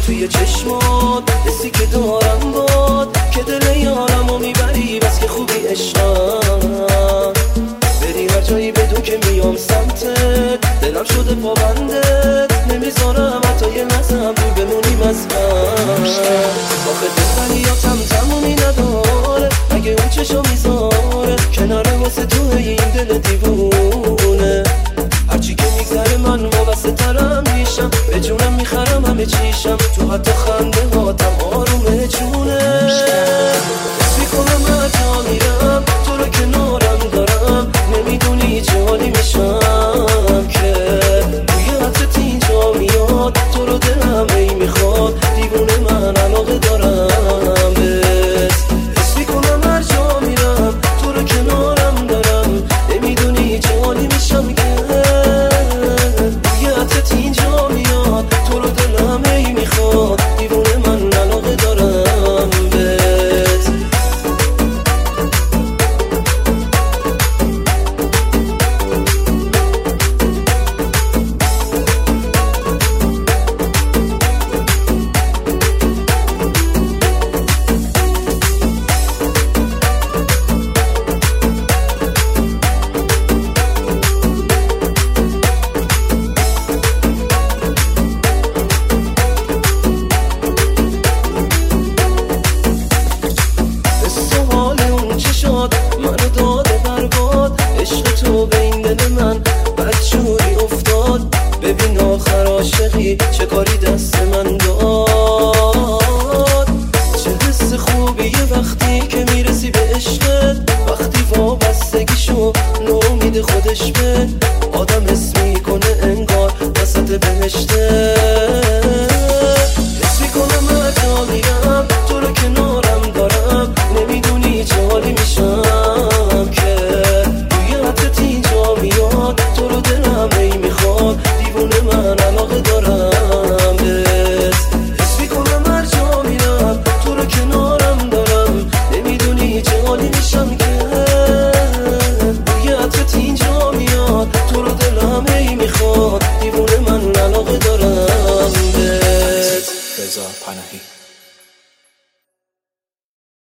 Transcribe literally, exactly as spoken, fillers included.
توی چشمات حسی که دارم باد که دل یارمو میبری بس که خوبی عشقم بری هر جایی بدون که میام سمتت دلم شده پابندت نمیذارم حتی یه لحظه هم دور بمونیم از من آخه دلبریاتم تمومی نداره اگه اون چشا میذاره کناره واسه تو این دل دیوونه هرچی که میگذره من وابسته ترم میشم به جونم میخرم همه چیشم تو حتی خنده ها